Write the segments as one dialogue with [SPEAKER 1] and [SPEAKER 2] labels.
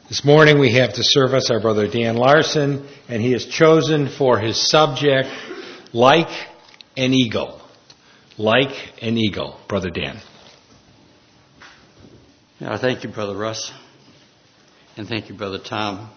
[SPEAKER 1] This morning we have to serve us our brother Dan Larson, and he has chosen for his subject, Like an Eagle. Like an Eagle. Brother Dan.
[SPEAKER 2] Thank you, Brother Russ. And thank you, Brother Tom.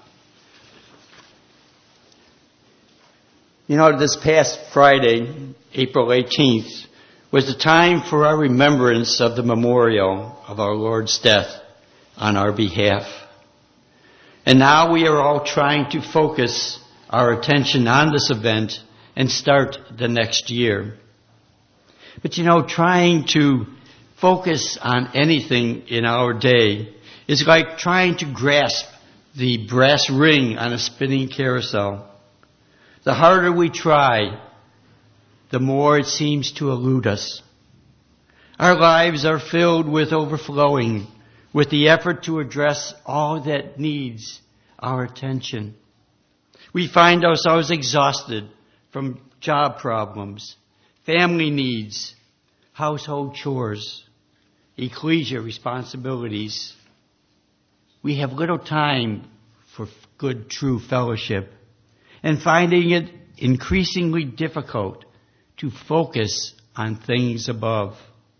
[SPEAKER 2] This past Friday, April 18th, was the time for our remembrance of the memorial of our Lord's death on our behalf. And now we are all trying to focus our attention on this event and start the next year. But trying to focus on anything in our day is like trying to grasp the brass ring on a spinning carousel. The harder we try, the more it seems to elude us. Our lives are filled with overflowing, with the effort to address all that needs our attention. We find ourselves exhausted from job problems, family needs, household chores, ecclesia responsibilities. We have little time for good, true fellowship, and finding it increasingly difficult to focus on things above.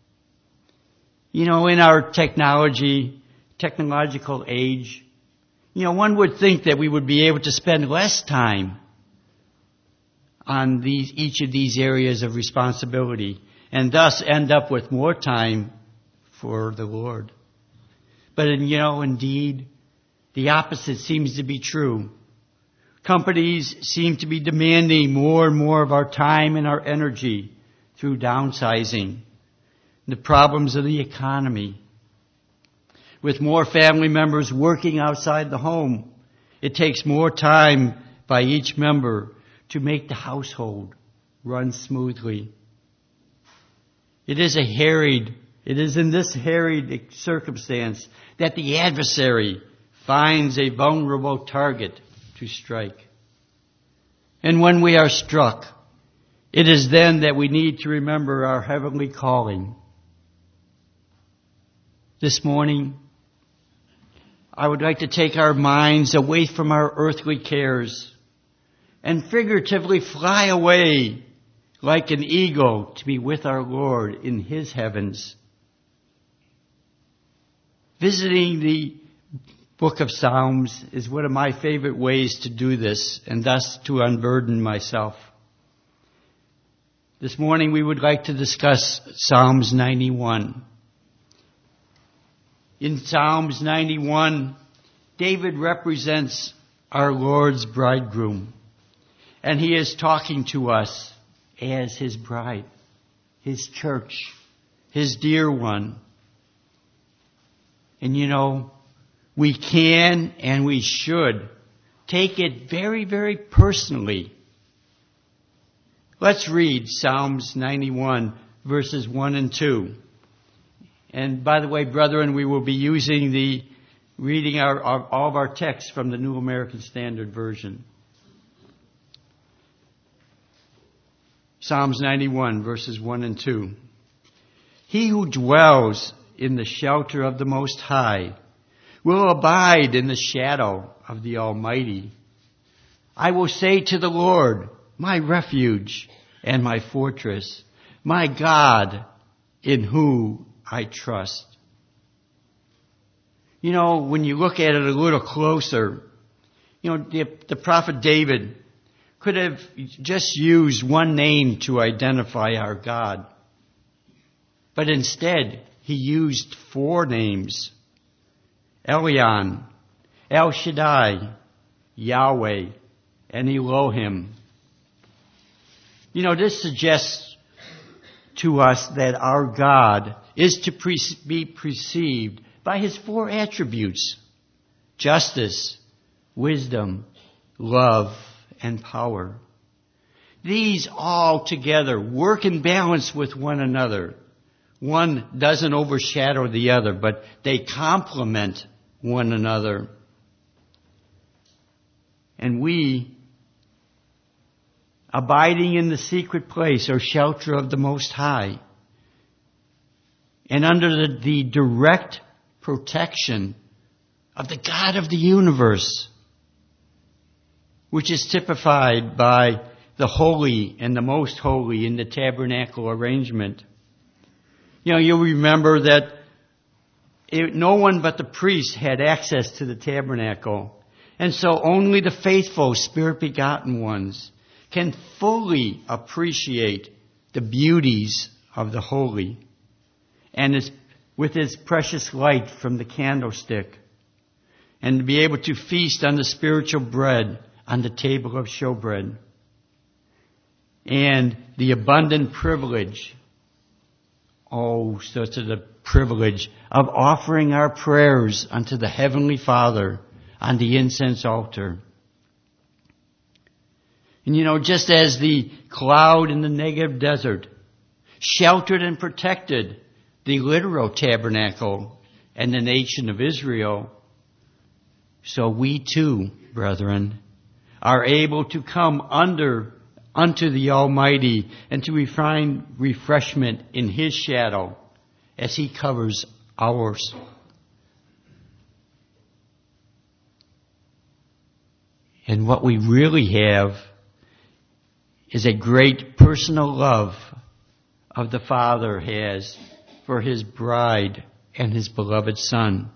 [SPEAKER 2] In our technological age, one would think that we would be able to spend less time on each of these areas of responsibility and thus end up with more time for the Lord. But indeed, the opposite seems to be true. Companies seem to be demanding more and more of our time and our energy through downsizing, the problems of the economy. With more family members working outside the home, it takes more time by each member to make the household run smoothly. It is in this harried circumstance that the adversary finds a vulnerable target to strike. And when we are struck, it is then that we need to remember our heavenly calling. This morning, I would like to take our minds away from our earthly cares and figuratively fly away like an eagle to be with our Lord in His heavens. Visiting the Book of Psalms is one of my favorite ways to do this and thus to unburden myself. This morning we would like to discuss Psalms 91. In Psalms 91, David represents our Lord's bridegroom, and he is talking to us as his bride, his church, his dear one. And we can and we should take it very, very personally. Let's read Psalms 91, verses 1 and 2. And by the way, brethren, we will be reading all of our texts from the New American Standard Version. Psalms 91, verses 1 and 2. He who dwells in the shelter of the Most High will abide in the shadow of the Almighty. I will say to the Lord, my refuge and my fortress, my God in whom I trust. When you look at it a little closer, the prophet David could have just used one name to identify our God. But instead, he used 4 names: Elyon, El Shaddai, Yahweh, and Elohim. This suggests to us that our God is to be perceived by His 4 attributes: justice, wisdom, love, and power. These all together work in balance with one another. One doesn't overshadow the other, but they complement one another. And we, abiding in the secret place or shelter of the Most High, and under the direct protection of the God of the universe, which is typified by the holy and the most holy in the tabernacle arrangement. You'll remember that no one but the priest had access to the tabernacle. And so only the faithful, Spirit-begotten ones can fully appreciate the beauties of the holy and with its precious light from the candlestick, and to be able to feast on the spiritual bread on the table of showbread, and the abundant privilege, such a privilege of offering our prayers unto the Heavenly Father on the incense altar. And just as the cloud in the Negev desert sheltered and protected the literal tabernacle and the nation of Israel, so we too, brethren, are able to come unto the Almighty and to find refreshment in His shadow as He covers ours. And what we really have is a great personal love of the Father has for His bride and His beloved Son.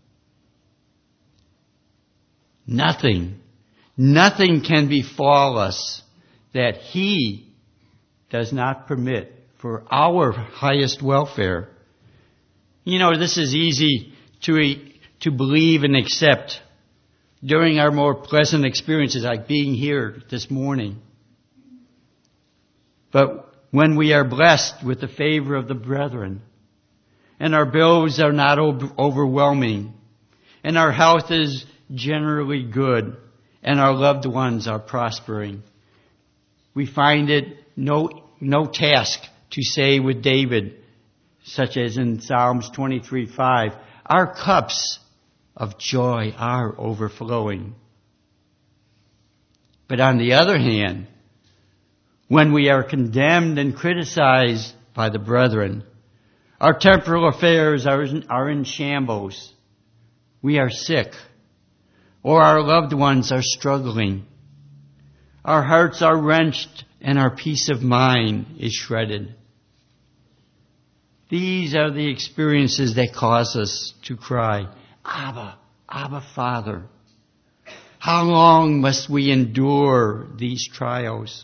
[SPEAKER 2] Nothing can befall us that He does not permit for our highest welfare. This is easy to believe and accept during our more pleasant experiences, like being here this morning. But when we are blessed with the favor of the brethren, and our bills are not overwhelming, and our health is generally good, and our loved ones are prospering, we find it no task to say with David, such as in Psalms 23:5, our cups of joy are overflowing. But on the other hand, when we are condemned and criticized by the brethren, our temporal affairs are in shambles, we are sick, or our loved ones are struggling, our hearts are wrenched, and our peace of mind is shredded. These are the experiences that cause us to cry, Abba, Abba, Father. How long must we endure these trials?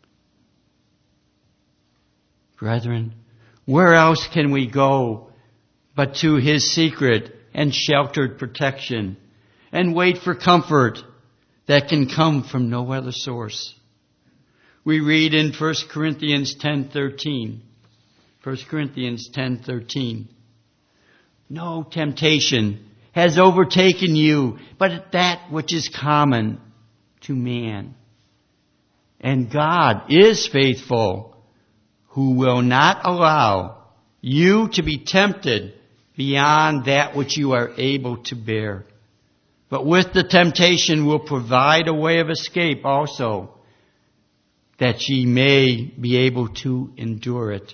[SPEAKER 2] Brethren, where else can we go but to His secret and sheltered protection and wait for comfort that can come from no other source? We read in 1 Corinthians 10:13. 1 Corinthians 10:13. No temptation has overtaken you, but that which is common to man. And God is faithful, who will not allow you to be tempted beyond that which you are able to bear. But with the temptation will provide a way of escape also, that ye may be able to endure it.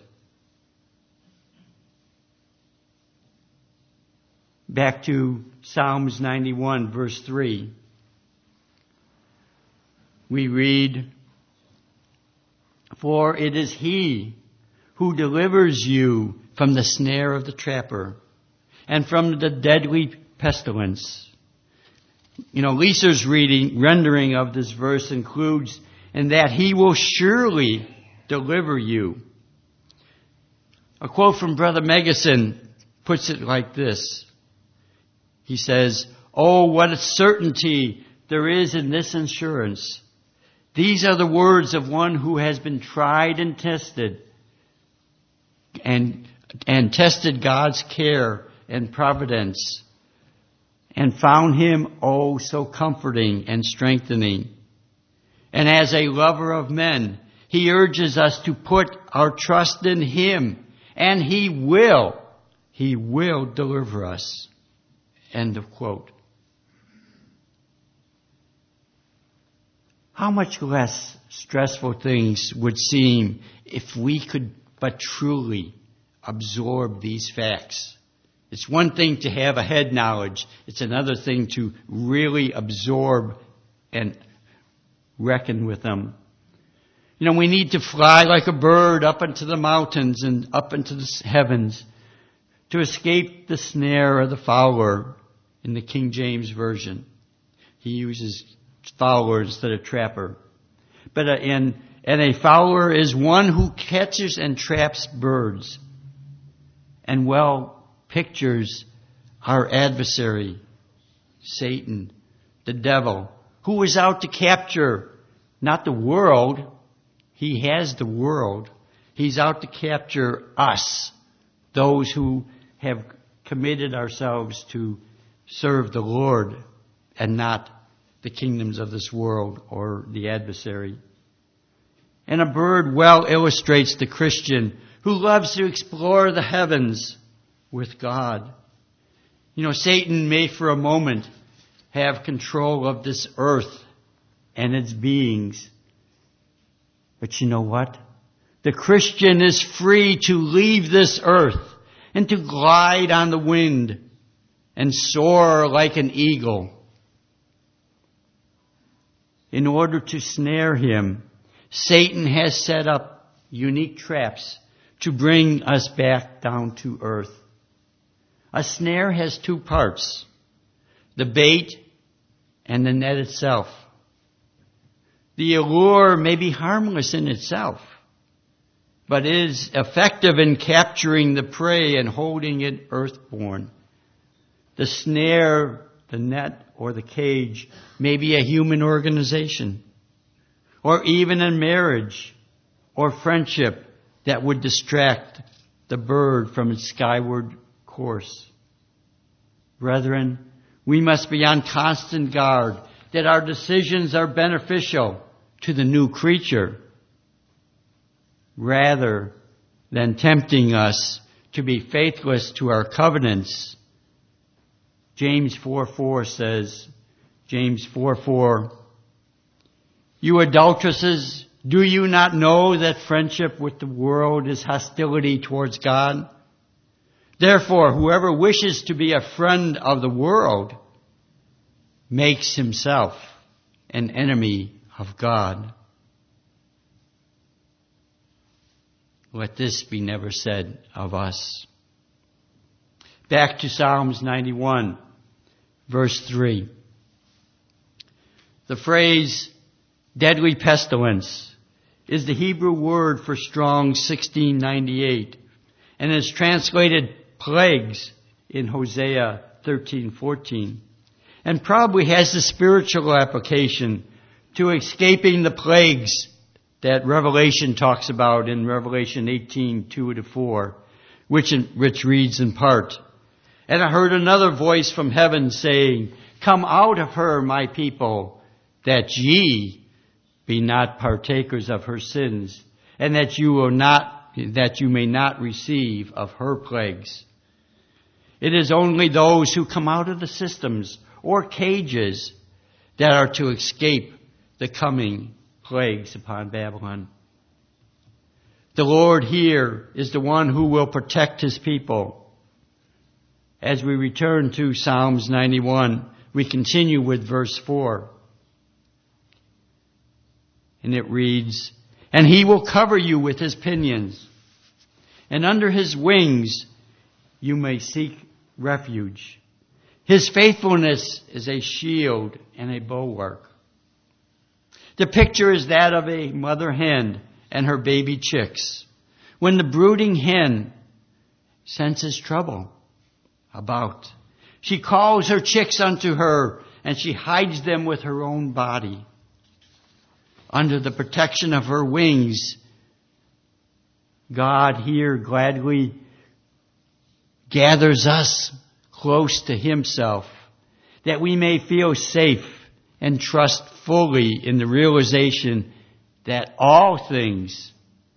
[SPEAKER 2] Back to Psalms 91, verse 3. We read, For it is He who delivers you from the snare of the trapper and from the deadly pestilence. Lisa's rendering of this verse includes, and that He will surely deliver you. A quote from Brother Megason puts it like this. He says, Oh, what a certainty there is in this assurance. These are the words of one who has been tried and tested, and tested God's care and providence, and found Him, so comforting and strengthening. And as a lover of men, He urges us to put our trust in Him, and He will deliver us. End of quote. How much less stressful things would seem if we could but truly absorb these facts It's one thing to have a head knowledge. It's another thing to really absorb and reckon with them. You know, we need to fly like a bird up into the mountains and up into the heavens to escape the snare of the fowler in the King James Version. He uses fowler instead of trapper. But and a fowler is one who catches and traps birds and pictures our adversary, Satan, the devil, who is out to capture not the world. He has the world. He's out to capture us, those who have committed ourselves to serve the Lord and not the kingdoms of this world or the adversary. And a bird well illustrates the Christian who loves to explore the heavens with God. You know, Satan may for a moment have control of this earth and its beings. But you know what? The Christian is free to leave this earth and to glide on the wind and soar like an eagle. In order to snare him, Satan has set up unique traps to bring us back down to earth. A snare has two parts, the bait and the net itself. The allure may be harmless in itself, but is effective in capturing the prey and holding it earthborne. The snare, the net, or the cage may be a human organization, or even a marriage or friendship that would distract the bird from its skyward course. Brethren, we must be on constant guard that our decisions are beneficial to the new creature rather than tempting us to be faithless to our covenants. James 4:4 says, James 4:4, "You adulteresses, do you not know that friendship with the world is hostility towards God? Therefore, whoever wishes to be a friend of the world makes himself an enemy of God." Let this be never said of us. Back to Psalms 91, verse 3. The phrase deadly pestilence is the Hebrew word for Strong's 1698 and is translated plagues in Hosea 13:14, and probably has the spiritual application to escaping the plagues that Revelation talks about in Revelation 18:2-4, which reads in part, "And I heard another voice from heaven saying, 'Come out of her, my people, that ye be not partakers of her sins, and that you may not receive of her plagues.'" It is only those who come out of the systems or cages that are to escape the coming plagues upon Babylon. The Lord here is the one who will protect his people. As we return to Psalms 91, we continue with verse 4. And it reads, "And he will cover you with his pinions, and under his wings you may seek refuge. His faithfulness is a shield and a bulwark." The picture is that of a mother hen and her baby chicks. When the brooding hen senses trouble about, she calls her chicks unto her, and she hides them with her own body. Under the protection of her wings, God here gladly gathers us close to himself, that we may feel safe and trust fully in the realization that all things,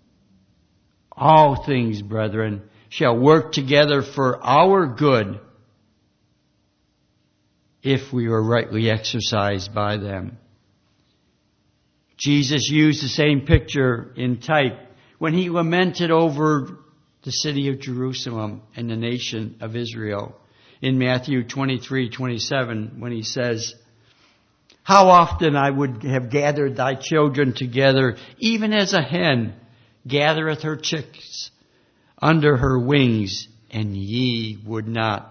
[SPEAKER 2] brethren, shall work together for our good if we are rightly exercised by them. Jesus used the same picture in type when he lamented over the city of Jerusalem and the nation of Israel. In Matthew 23:27, when he says, "How often I would have gathered thy children together, even as a hen gathereth her chicks under her wings, and ye would not."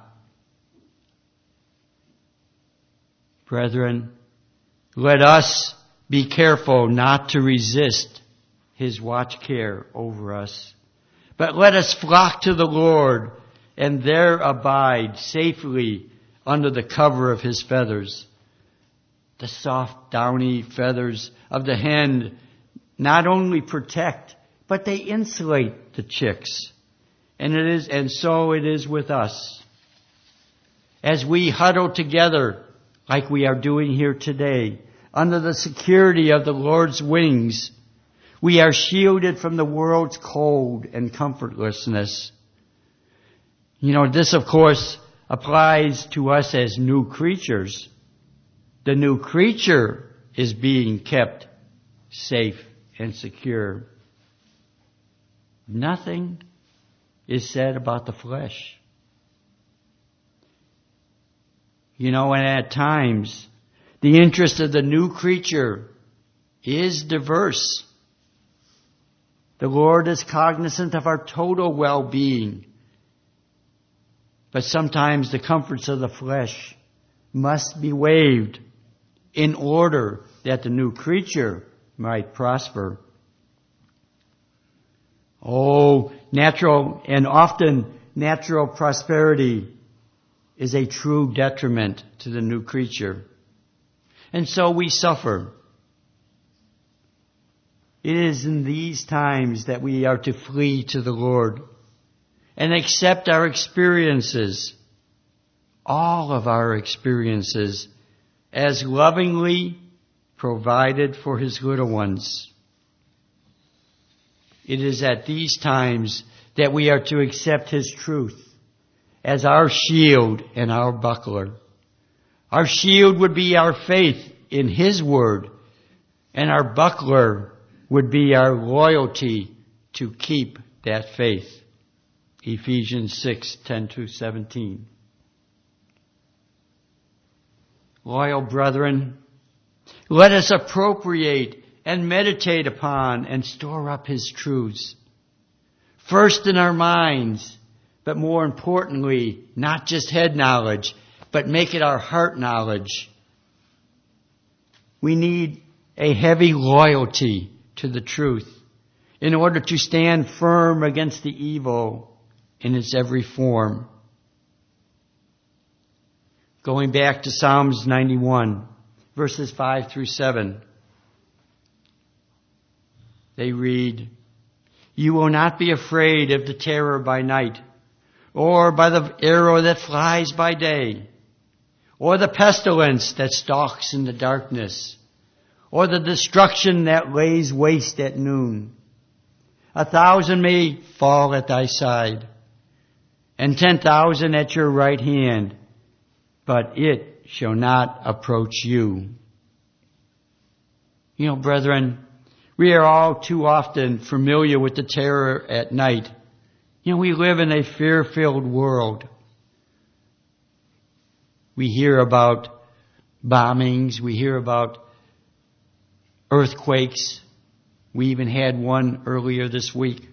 [SPEAKER 2] Brethren, let us be careful not to resist his watch care over us, but let us flock to the Lord and there abide safely under the cover of his feathers. The soft, downy feathers of the hen not only protect, but they insulate the chicks. And so it is with us. As we huddle together, like we are doing here today, under the security of the Lord's wings, we are shielded from the world's cold and comfortlessness. This, of course, applies to us as new creatures. The new creature is being kept safe and secure. Nothing is said about the flesh. And at times, the interest of the new creature is diverse. The Lord is cognizant of our total well-being. But sometimes the comforts of the flesh must be waived in order that the new creature might prosper. Often natural prosperity is a true detriment to the new creature. And so we suffer. It is in these times that we are to flee to the Lord and accept our experiences, all of our experiences, as lovingly provided for his little ones. It is at these times that we are to accept his truth as our shield and our buckler. Our shield would be our faith in his word, and our buckler would be our loyalty to keep that faith. Ephesians 6:10-17. Loyal brethren, let us appropriate and meditate upon and store up his truths. First in our minds, but more importantly, not just head knowledge, but make it our heart knowledge. We need a heavy loyalty to the truth in order to stand firm against the evil in its every form. Going back to Psalms 91, verses 5-7, they read, "You will not be afraid of the terror by night, or by the arrow that flies by day, or the pestilence that stalks in the darkness, or the destruction that lays waste at noon. 1,000 may fall at thy side, and 10,000 at your right hand, but it shall not approach you." Brethren, we are all too often familiar with the terror at night. We live in a fear-filled world. We hear about bombings. We hear about earthquakes. We even had one earlier this week.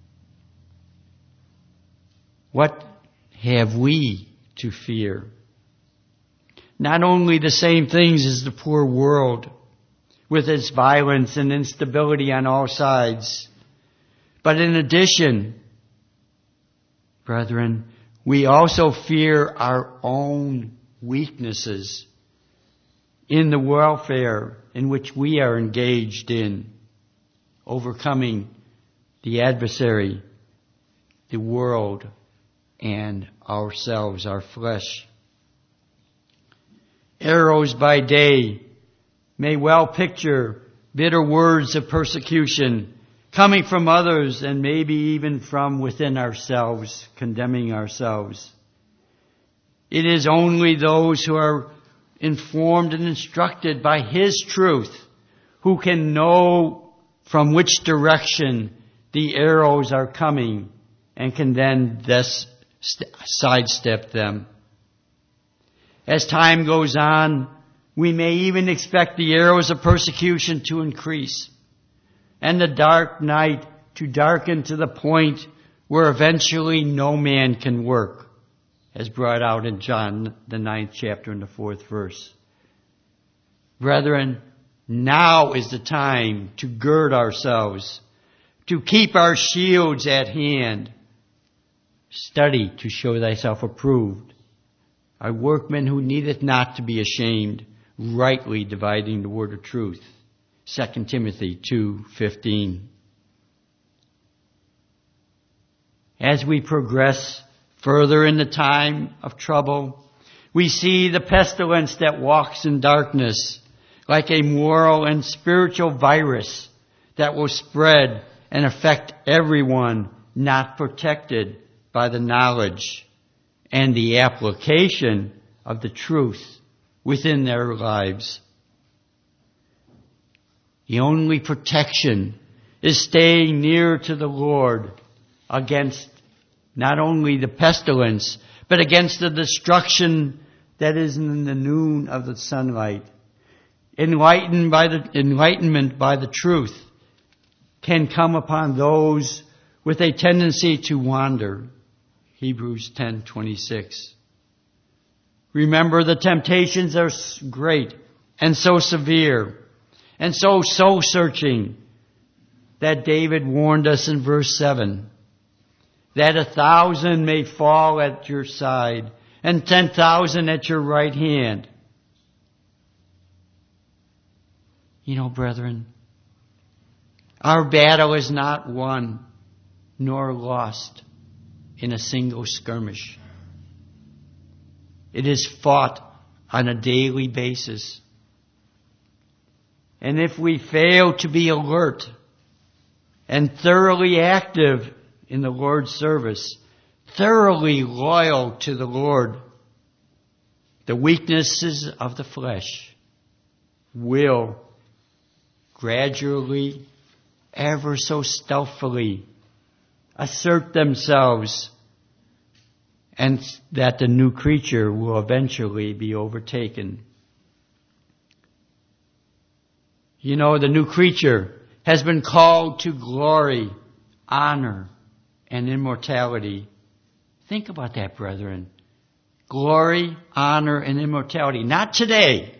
[SPEAKER 2] What have we to fear? Not only the same things as the poor world, with its violence and instability on all sides, but in addition, brethren, we also fear our own weaknesses in the warfare in which we are engaged in, overcoming the adversary, the world, and ourselves, our flesh. Arrows by day may well picture bitter words of persecution coming from others and maybe even from within ourselves, condemning ourselves. It is only those who are informed and instructed by his truth who can know from which direction the arrows are coming and can then thus sidestep them. As time goes on, we may even expect the arrows of persecution to increase and the dark night to darken to the point where eventually no man can work, as brought out in John, the 9th chapter and the 4th verse. Brethren, now is the time to gird ourselves, to keep our shields at hand. Study to show thyself approved, a workman who needeth not to be ashamed, rightly dividing the word of truth. 2 Timothy 2:15. As we progress further in the time of trouble, we see the pestilence that walks in darkness like a moral and spiritual virus that will spread and affect everyone not protected by the knowledge and the application of the truth within their lives. The only protection is staying near to the Lord against not only the pestilence, but against the destruction that is in the noon of the sunlight. Enlightenment by the truth can come upon those with a tendency to wander. Hebrews 10:26. Remember, the temptations are great and so severe and so soul-searching that David warned us in verse 7, that 1,000 may fall at your side and 10,000 at your right hand. You know, brethren, our battle is not won nor lost in a single skirmish. It is fought on a daily basis. And if we fail to be alert and thoroughly active in the Lord's service, thoroughly loyal to the Lord, the weaknesses of the flesh will gradually, ever so stealthily, assert themselves, and that the new creature will eventually be overtaken. You know, the new creature has been called to glory, honor, and immortality. Think about that, brethren. Glory, honor, and immortality. Not today.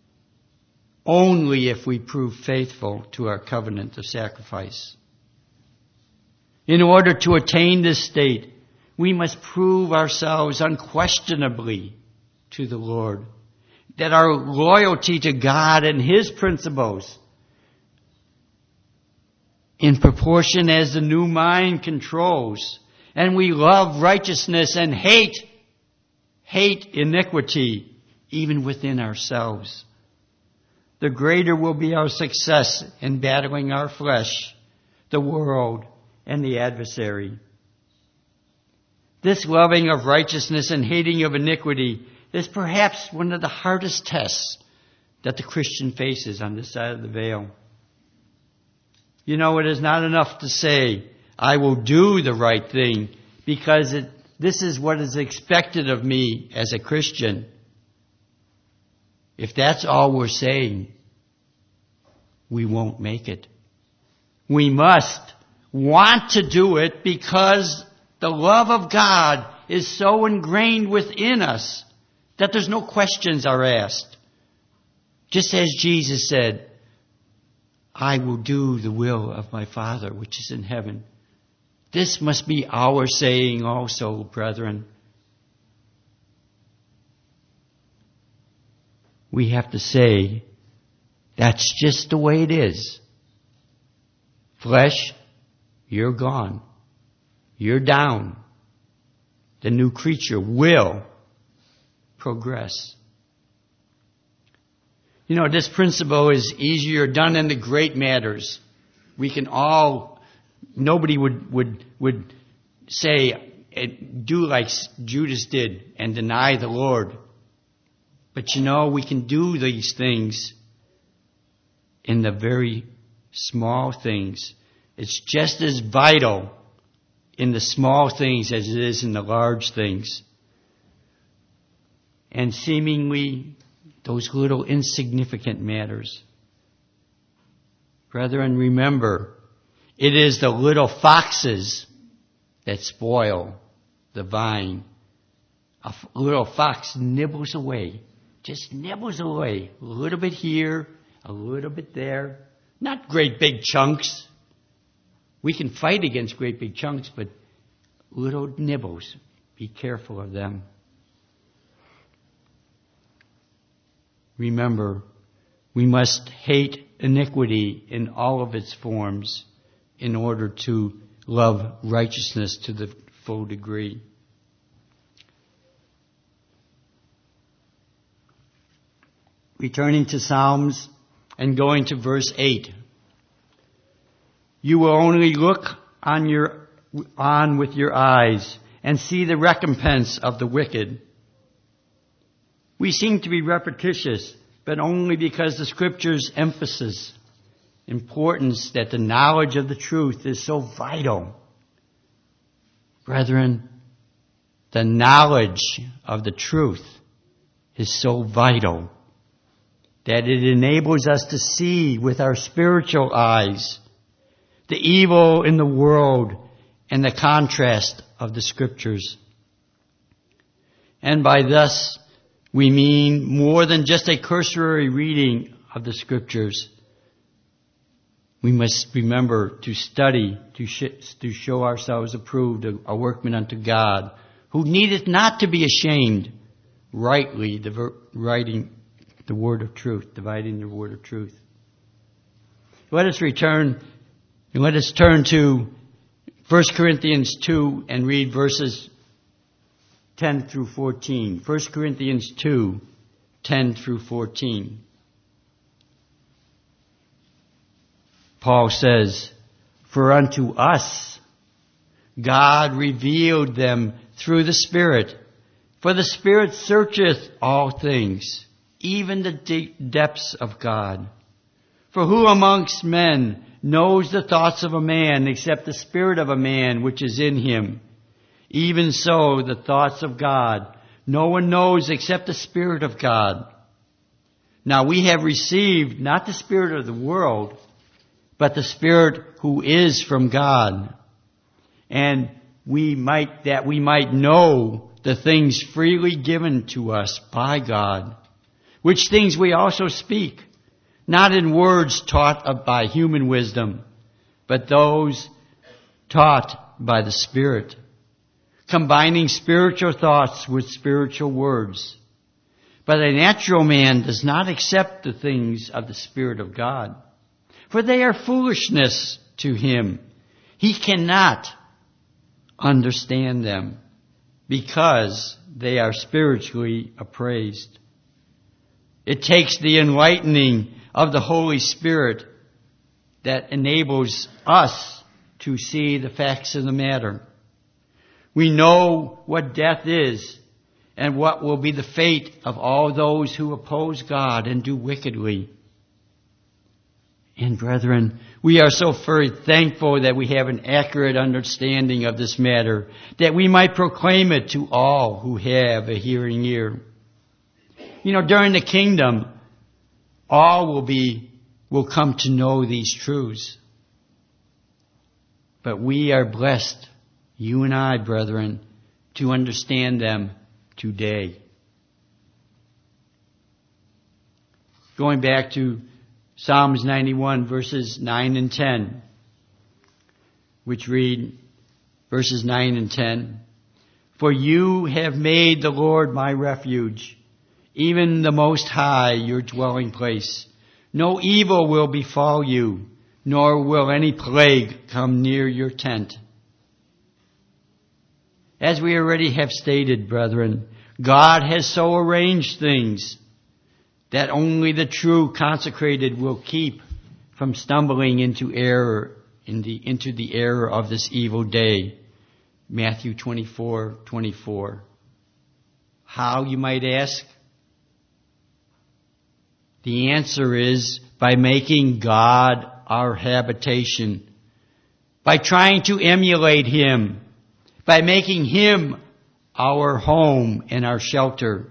[SPEAKER 2] Only if we prove faithful to our covenant of sacrifice. In order to attain this state, we must prove ourselves unquestionably to the Lord. That our loyalty to God and His principles, in proportion as the new mind controls, and we love righteousness and hate iniquity, even within ourselves, the greater will be our success in battling our flesh, the world, and the adversary. This loving of righteousness and hating of iniquity is perhaps one of the hardest tests that the Christian faces on this side of the veil. You know, it is not enough to say, I will do the right thing because this is what is expected of me as a Christian. If that's all we're saying, we won't make it. We must want to do it because the love of God is so ingrained within us that there's no questions are asked. Just as Jesus said, I will do the will of my Father which is in heaven. This must be our saying also, brethren. We have to say, that's just the way it is. Flesh, you're gone. You're down. The new creature will progress. You know, this principle is easier done in the great matters. We can all, nobody would say, do like Judas did and deny the Lord. But you know, we can do these things in the very small things. It's just as vital in the small things as it is in the large things. And seemingly those little insignificant matters. Brethren, remember, it is the little foxes that spoil the vine. A little fox nibbles away, just nibbles away, a little bit here, a little bit there. Not great big chunks. We can fight against great big chunks, but little nibbles. Be careful of them. Remember, we must hate iniquity in all of its forms in order to love righteousness to the full degree. Returning to Psalms and going to verse 8. You will only look on with your eyes and see the recompense of the wicked. We seem to be repetitious, but only because the Scriptures' importance that the knowledge of the truth is so vital. Brethren, the knowledge of the truth is so vital that it enables us to see with our spiritual eyes the evil in the world and the contrast of the Scriptures. And by thus, we mean more than just a cursory reading of the Scriptures. We must remember to study, to show ourselves approved, a workman unto God, who needeth not to be ashamed, rightly dividing the word of truth. Let us turn to 1 Corinthians 2 and read verses 10 through 14. 1 Corinthians 2, 10 through 14. Paul says, For unto us God revealed them through the Spirit. For the Spirit searcheth all things, even the deep depths of God. For who amongst men knows the thoughts of a man except the spirit of a man which is in him? Even so, the thoughts of God, no one knows except the Spirit of God. Now we have received not the spirit of the world, but the Spirit who is from God. And that we might know the things freely given to us by God, which things we also speak, not in words taught by human wisdom, but those taught by the Spirit, combining spiritual thoughts with spiritual words. But a natural man does not accept the things of the Spirit of God, for they are foolishness to him. He cannot understand them, because they are spiritually appraised. It takes the enlightening of the Holy Spirit that enables us to see the facts of the matter. We know what death is and what will be the fate of all those who oppose God and do wickedly. And brethren, we are so very thankful that we have an accurate understanding of this matter, that we might proclaim it to all who have a hearing ear. During the kingdom, all will come to know these truths. But we are blessed, you and I, brethren, to understand them today. Going back to Psalms 91, verses 9 and 10, which read, verses 9 and 10, For you have made the Lord my refuge, even the Most High your dwelling place. No evil will befall you, nor will any plague come near your tent. As we already have stated, brethren, God has so arranged things that only the true consecrated will keep from stumbling into error, into the error of this evil day. Matthew 24:24. How, you might ask? The answer is by making God our habitation, by trying to emulate Him by making Him our home and our shelter,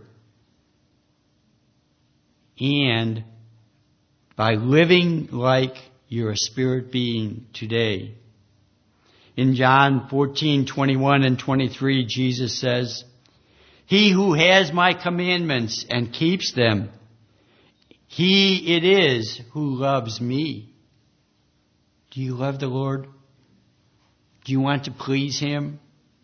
[SPEAKER 2] and by living like you're a spirit being today. In John 14:21 and 23, Jesus says, "He who has my commandments and keeps them, he it is who loves me." Do you love the Lord? Do you want to please Him?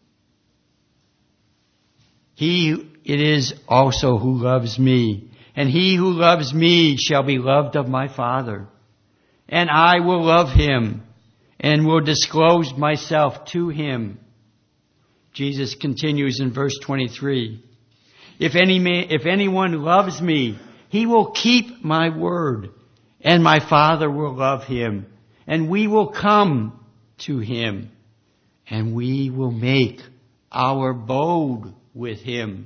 [SPEAKER 2] He it is also who loves me, and he who loves me shall be loved of my Father. And I will love him, and will disclose myself to him. Jesus continues in verse 23. If anyone loves me, he will keep my word, and my Father will love him, and we will come to him, and we will make our abode with him.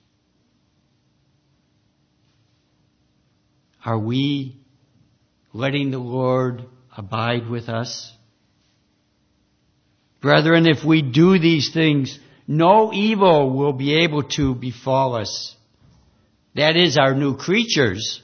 [SPEAKER 2] Are we letting the Lord abide with us? Brethren, if we do these things, no evil will be able to befall us. That is, our new creatures.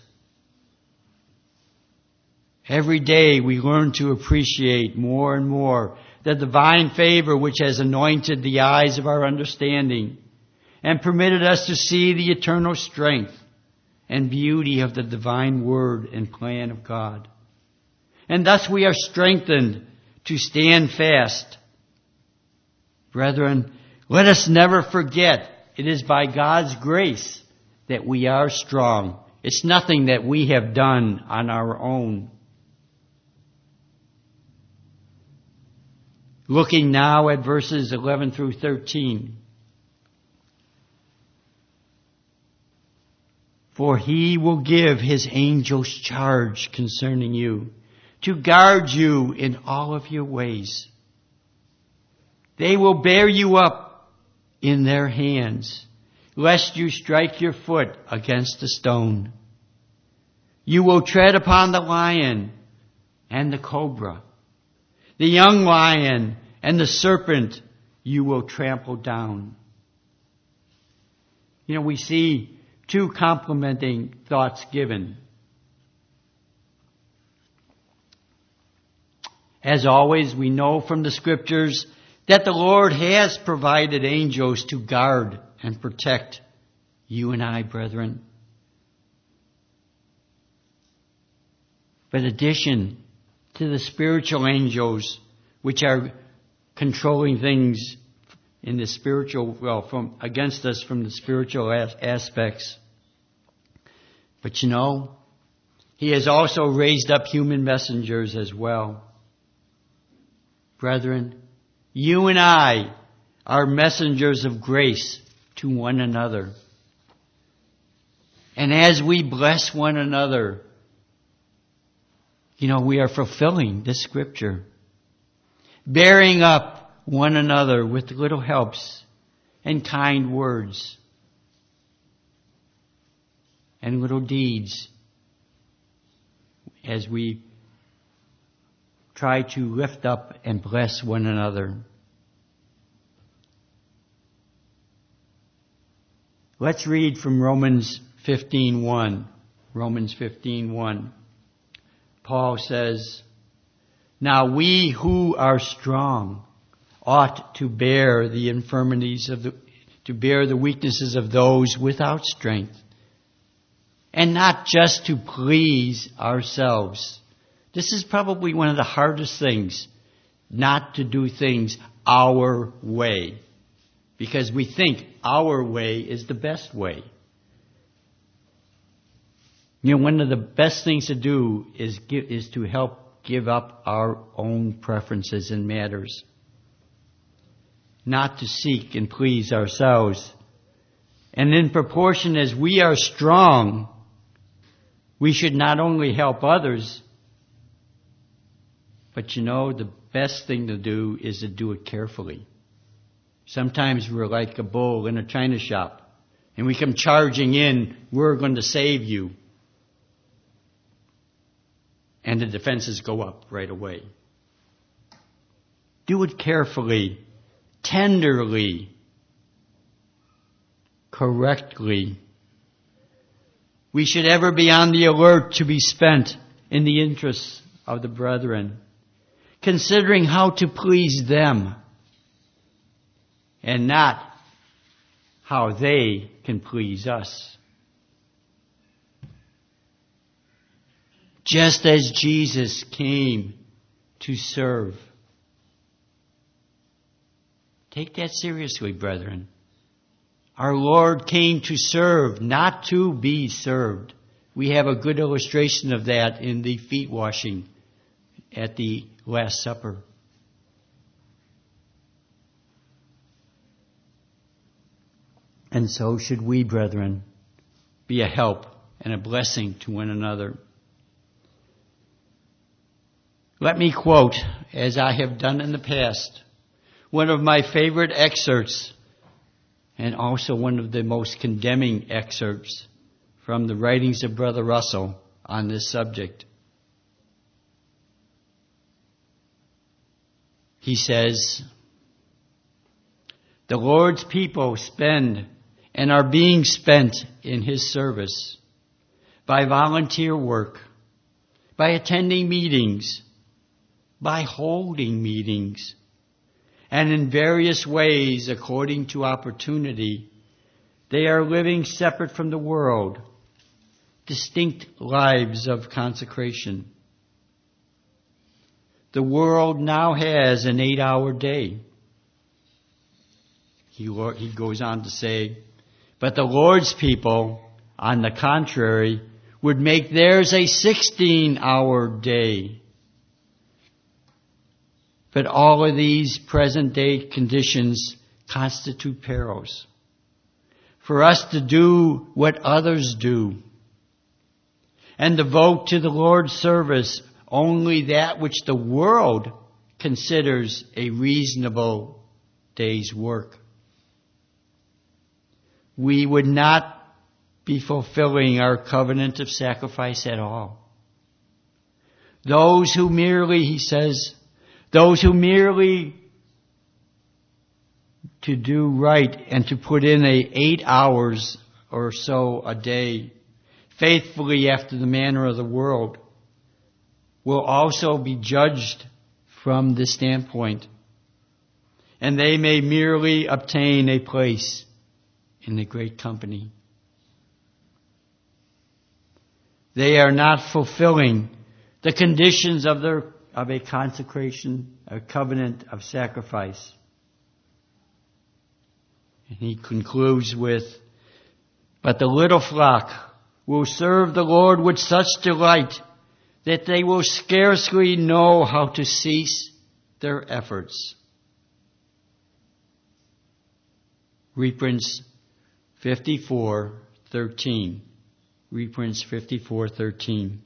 [SPEAKER 2] Every day we learn to appreciate more and more the divine favor which has anointed the eyes of our understanding and permitted us to see the eternal strength and beauty of the divine word and plan of God. And thus we are strengthened to stand fast. Brethren, let us never forget it is by God's grace that we are strong. It's nothing that we have done on our own. Looking now at verses 11 through 13. For he will give his angels charge concerning you, to guard you in all of your ways. They will bear you up in their hands, lest you strike your foot against a stone. You will tread upon the lion and the cobra, the young lion and the serpent you will trample down. You know, we see two complementing thoughts given. As always, we know from the scriptures that the Lord has provided angels to guard and protect you and I, brethren. But in addition to the spiritual angels, which are controlling things in the spiritual, from against us from the spiritual aspects. But you know, he has also raised up human messengers as well. Brethren, you and I are messengers of grace to one another. And as we bless one another, you know, we are fulfilling this scripture. Bearing up one another with little helps and kind words and little deeds as we try to lift up and bless one another. Let's read from Romans 15:1. Romans 15:1. Paul says, "Now we who are strong ought to bear the infirmities to bear the weaknesses of those without strength, and not just to please ourselves." This is probably one of the hardest things, not to do things our way, because we think our way is the best way. You know, one of the best things to do is to help give up our own preferences in matters. Not to seek and please ourselves. And in proportion as we are strong, we should not only help others, but you know, the best thing to do is to do it carefully. Sometimes we're like a bull in a china shop, and we come charging in, we're going to save you. And the defenses go up right away. Do it carefully tenderly, correctly. We should ever be on the alert to be spent in the interests of the brethren, considering how to please them and not how they can please us. Just as Jesus came to serve. Take that seriously, brethren. Our Lord came to serve, not to be served. We have a good illustration of that in the feet washing at the Last Supper. And so should we, brethren, be a help and a blessing to one another. Let me quote, as I have done in the past, one of my favorite excerpts, and also one of the most condemning excerpts from the writings of Brother Russell on this subject. He says, "The Lord's people spend and are being spent in His service by volunteer work, by attending meetings, by holding meetings, and in various ways according to opportunity. They are living separate from the world, distinct lives of consecration. The world now has an 8-hour day." He goes on to say, "But the Lord's people, on the contrary, would make theirs a 16-hour day. But all of these present-day conditions constitute perils for us to do what others do and devote to the Lord's service only that which the world considers a reasonable day's work. We would not be fulfilling our covenant of sacrifice at all. Those who merely, he says, those who merely to do right and to put in 8 hours or so a day, faithfully after the manner of the world, will also be judged from this standpoint. And they may merely obtain a place in the great company. They are not fulfilling the conditions of a consecration, a covenant of sacrifice. And he concludes with, "But the little flock will serve the Lord with such delight that they will scarcely know how to cease their efforts." Reprints 54:13. Reprints 54:13.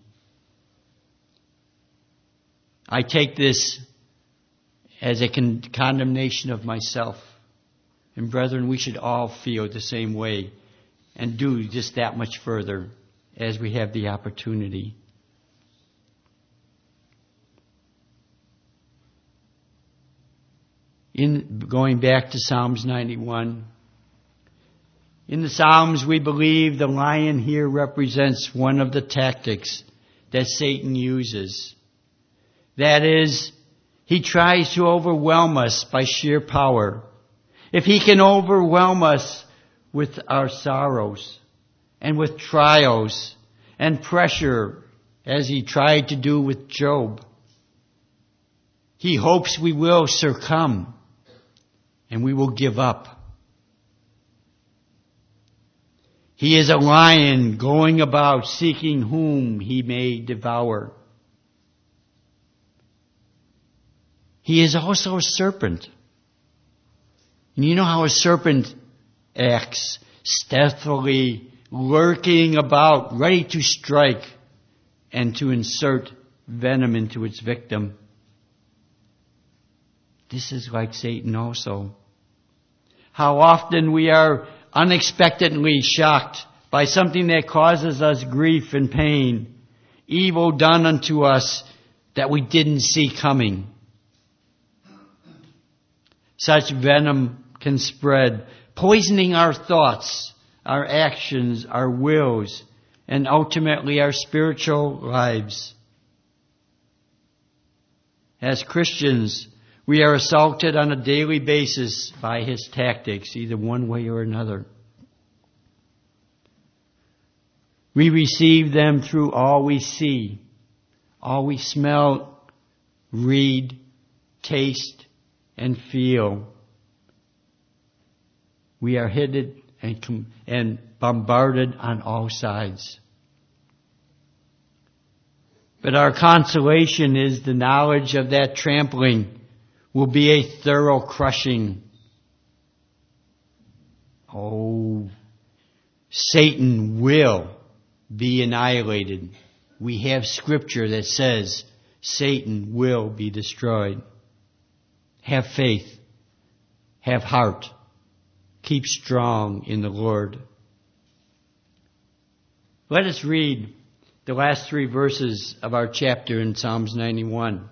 [SPEAKER 2] I take this as a condemnation of myself. And brethren, we should all feel the same way and do just that much further as we have the opportunity. Going back to Psalms 91, in the Psalms we believe the lion here represents one of the tactics that Satan uses. That is, he tries to overwhelm us by sheer power. If he can overwhelm us with our sorrows and with trials and pressure, as he tried to do with Job, he hopes we will succumb and we will give up. He is a lion going about seeking whom he may devour. He is also a serpent. And you know how a serpent acts, stealthily lurking about, ready to strike and to insert venom into its victim. This is like Satan also. How often we are unexpectedly shocked by something that causes us grief and pain, evil done unto us that we didn't see coming. Such venom can spread, poisoning our thoughts, our actions, our wills, and ultimately our spiritual lives. As Christians, we are assaulted on a daily basis by his tactics, either one way or another. We receive them through all we see, all we smell, read, taste, and feel. We are hit and bombarded on all sides. But our consolation is the knowledge of that trampling will be a thorough crushing. Oh, Satan will be annihilated. We have scripture that says Satan will be destroyed. Have faith. Have heart. Keep strong in the Lord. Let us read the last 3 verses of our chapter in Psalms 91.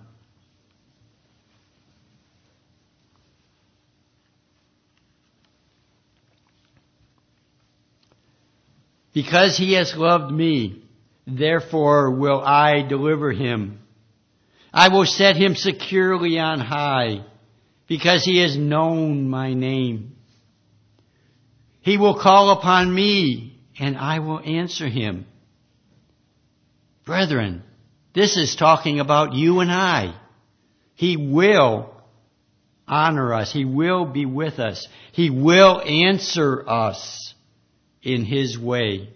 [SPEAKER 2] Because he has loved me, therefore will I deliver him. I will set him securely on high, because he has known my name. He will call upon me, and I will answer him. Brethren, this is talking about you and I. He will honor us. He will be with us. He will answer us in his way.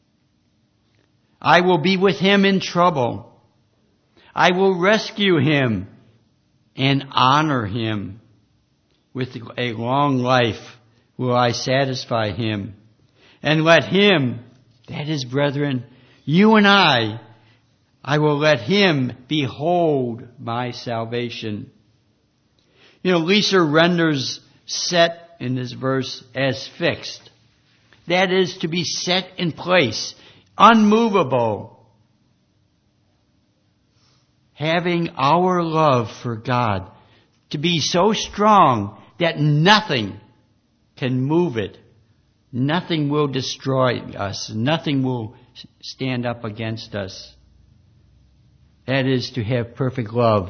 [SPEAKER 2] I will be with him in trouble. I will rescue him and honor him. With a long life will I satisfy him. And let him, that is, brethren, you and I will let him behold my salvation. Lisa renders set in this verse as fixed. That is, to be set in place, unmovable. Having our love for God to be so strong that nothing can move it. Nothing will destroy us. Nothing will stand up against us. That is to have perfect love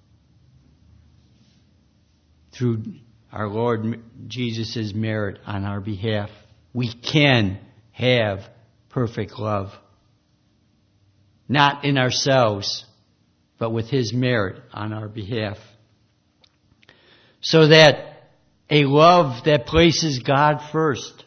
[SPEAKER 2] through our Lord Jesus' merit on our behalf. We can have perfect love. Not in ourselves, but with his merit on our behalf. So that a love that places God first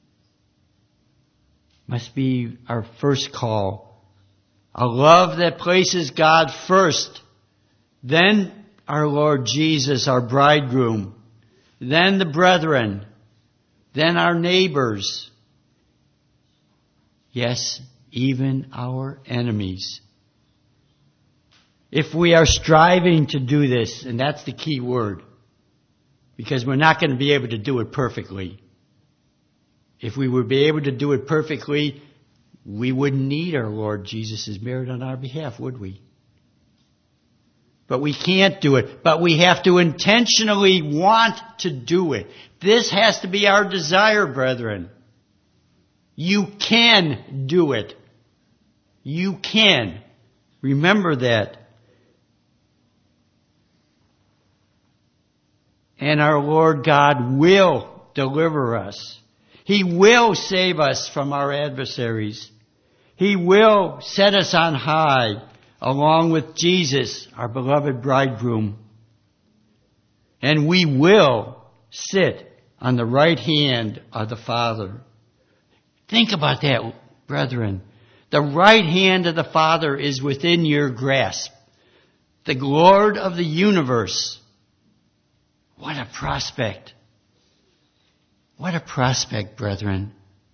[SPEAKER 2] must be our first call. A love that places God first. Then our Lord Jesus, our bridegroom. Then the brethren. Then our neighbors. Yes, even our enemies. If we are striving to do this, and that's the key word, because we're not going to be able to do it perfectly. If we would be able to do it perfectly, we wouldn't need our Lord Jesus' merit on our behalf, would we? But we can't do it. But we have to intentionally want to do it. This has to be our desire, brethren. You can do it. You can. Remember that. And our Lord God will deliver us. He will save us from our adversaries. He will set us on high along with Jesus, our beloved bridegroom. And we will sit on the right hand of the Father. Think about that, brethren. The right hand of the Father is within your grasp. The Lord of the universe. What a prospect. What a prospect, brethren.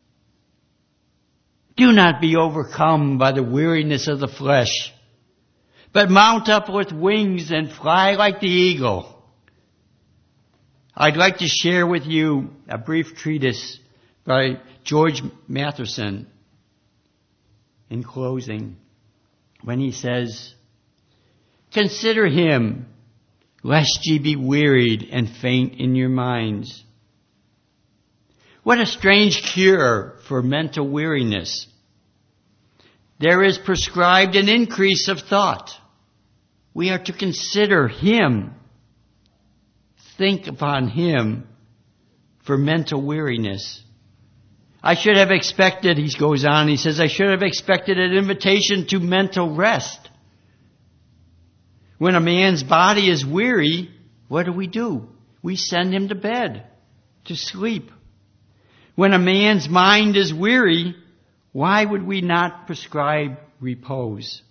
[SPEAKER 2] Do not be overcome by the weariness of the flesh, but mount up with wings and fly like the eagle. I'd like to share with you a brief treatise by George Matheson in closing, when he says, "Consider him lest ye be wearied and faint in your minds. What a strange cure for mental weariness. There is prescribed an increase of thought. We are to consider Him, think upon Him for mental weariness. I should have expected, he goes on, he says, I should have expected an invitation to mental rest. When a man's body is weary, what do? We send him to bed, to sleep. When a man's mind is weary, why would we not prescribe repose?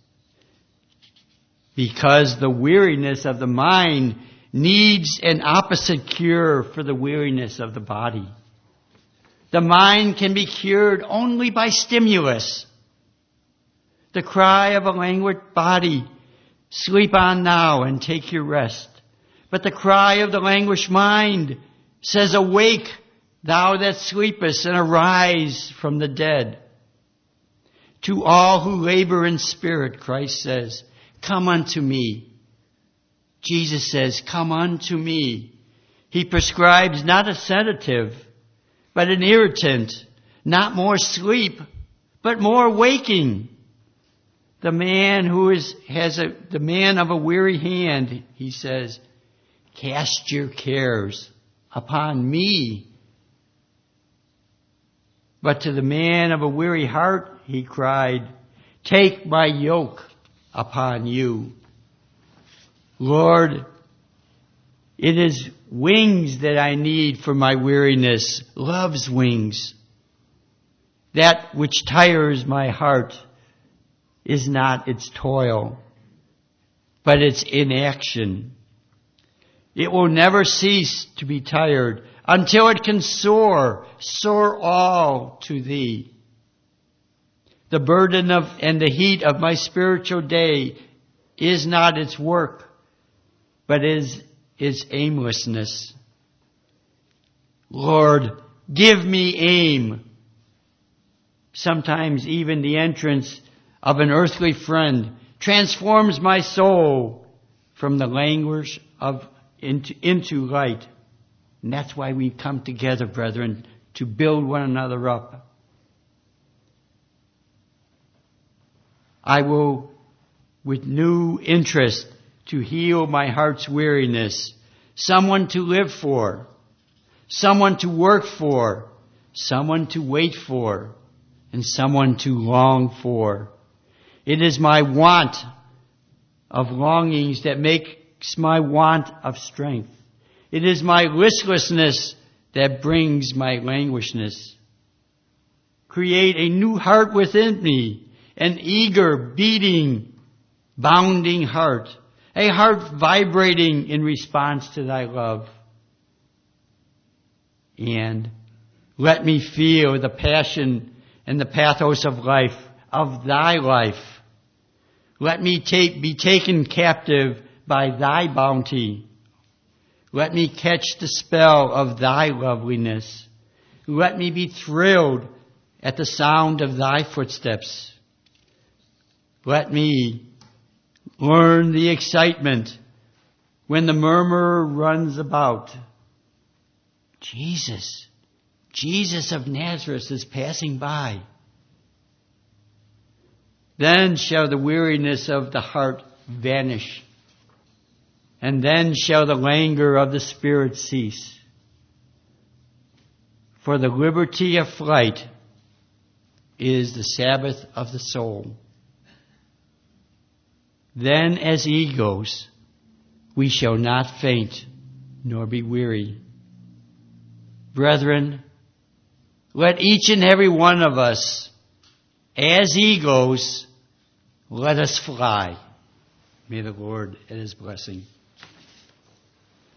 [SPEAKER 2] Because the weariness of the mind needs an opposite cure for the weariness of the body. The mind can be cured only by stimulus. The cry of a languid body, sleep on now and take your rest. But the cry of the languished mind says, awake, thou that sleepest, and arise from the dead. To all who labor in spirit, Christ says, come unto me. Jesus says, come unto me. He prescribes not a sedative, but an irritant, not more sleep, but more waking. The man the man of a weary hand, he says, cast your cares upon me. But to the man of a weary heart, he cried, take my yoke upon you. Lord, it is wings that I need for my weariness, love's wings. That which tires my heart is not its toil, but its inaction. It will never cease to be tired until it can soar all to thee. The burden and the heat of my spiritual day is not its work, but is its aimlessness. Lord, give me aim. Sometimes even the entrance of an earthly friend transforms my soul from the language into light. And that's why we come together, brethren, to build one another up. I will, with new interest, to heal my heart's weariness, someone to live for, someone to work for, someone to wait for, and someone to long for. It is my want of longings that makes my want of strength. It is my listlessness that brings my languishness. Create a new heart within me, an eager, beating, bounding heart, a heart vibrating in response to thy love. And let me feel the passion and the pathos of life, of thy life. Let me be taken captive by thy bounty. Let me catch the spell of thy loveliness. Let me be thrilled at the sound of thy footsteps. Let me learn the excitement when the murmur runs about. Jesus of Nazareth is passing by. Then shall the weariness of the heart vanish, and then shall the languor of the spirit cease. For the liberty of flight is the Sabbath of the soul. Then as eagles we shall not faint nor be weary. Brethren, let each and every one of us, as eagles, let us fly. May the Lord add His blessing.